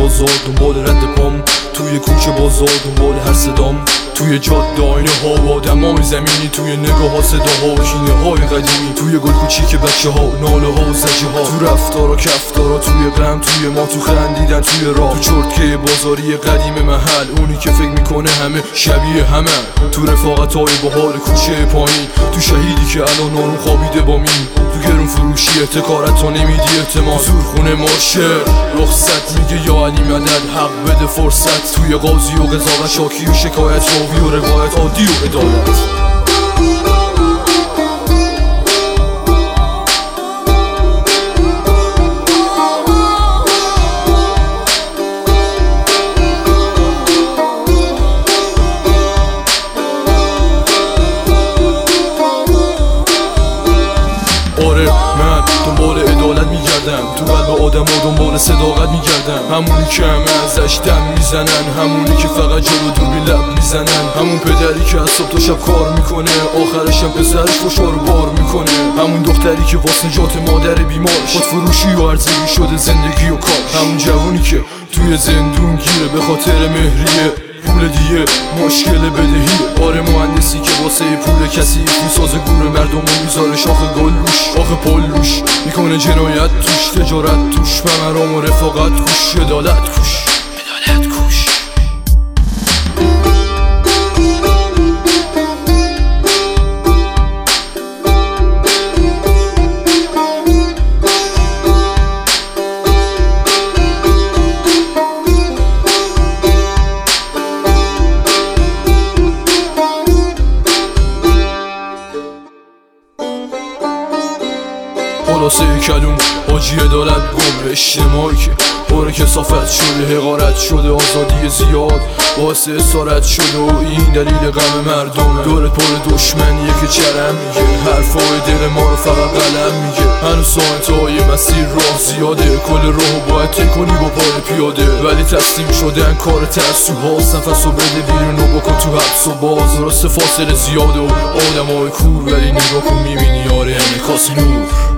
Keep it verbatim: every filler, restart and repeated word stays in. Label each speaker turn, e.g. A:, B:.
A: بازار دنبال رد پام، توی کوچه بازار دنبال هر صدام، توی جاده آینه ها و آدمای زمینی، توی نگاه ها صداها و کینه های قدیمی، توی گل کوچیک بچه ها ناله ها و زجه ها، تو رفتار و کفتارا، توی غم، توی ما، تو خندیدن، توی راه، تو چرتکه بازاری قدیم محل، اونی که فکر میکنه همه شبیه همه، تو رفاقت های بحال کوچه پایین، تو شهیدی که الان نارون خوابیده با مین، تو گرون فروشی احتکارت تا نمیدی احتمال، زورخونه مارشه رخصت میگه یا علی مدد حق بده فرصت، توی قاضی و قضاوت شاکی و شکایت راوی و روایت عادی و عدالت. آره من دنبال عدالت میگردم، تو قلب آدم ها دنبال صداقت میگردم، همونی که همه ازش دم میزنن، همونی که فقط جلو دوربین لب میزنن، همون پدری که از صبح تا شب کار میکنه، آخرش هم پسرش فشار و بار میکنه، همون دختری که واسه نجات مادر بیمارش خود فروشی و عرضگی شده زندگی و کار، همون جوانی که توی زندون گیره به خاطر مهریه پول دیگه مشکل بدهی، آره مهندسی که واسه پول کسی میسازه گور مردم و میذاره شاخ گل روش، آخه پل روش میکنه جنایت توش، تجارت توش، بمرام و رفاقت کوش، عدالت کوش، عدالت کوش. خلاصه کلوم حاجی عدالت گم اجتماعی که باره کثافت شده، حقارت شده، آزادی زیاد باعث اسارت شده و این دلیل غم مردمه، دورت پر دشمنیه که چرم میگه، حرفای دل ما رو فقط قلم میگه، هنوز ساعتهای مسیر راه زیاده، کل راهو باید طی کنی با پای پیاده، ولی تسلیم شدن کار ترسوهاست، نفسو بده بیرون و بکن تو حبس و باز، راست فاصله زیاده و آدمای کور، ولی نگاه کن میبینی آره انعکاس نور.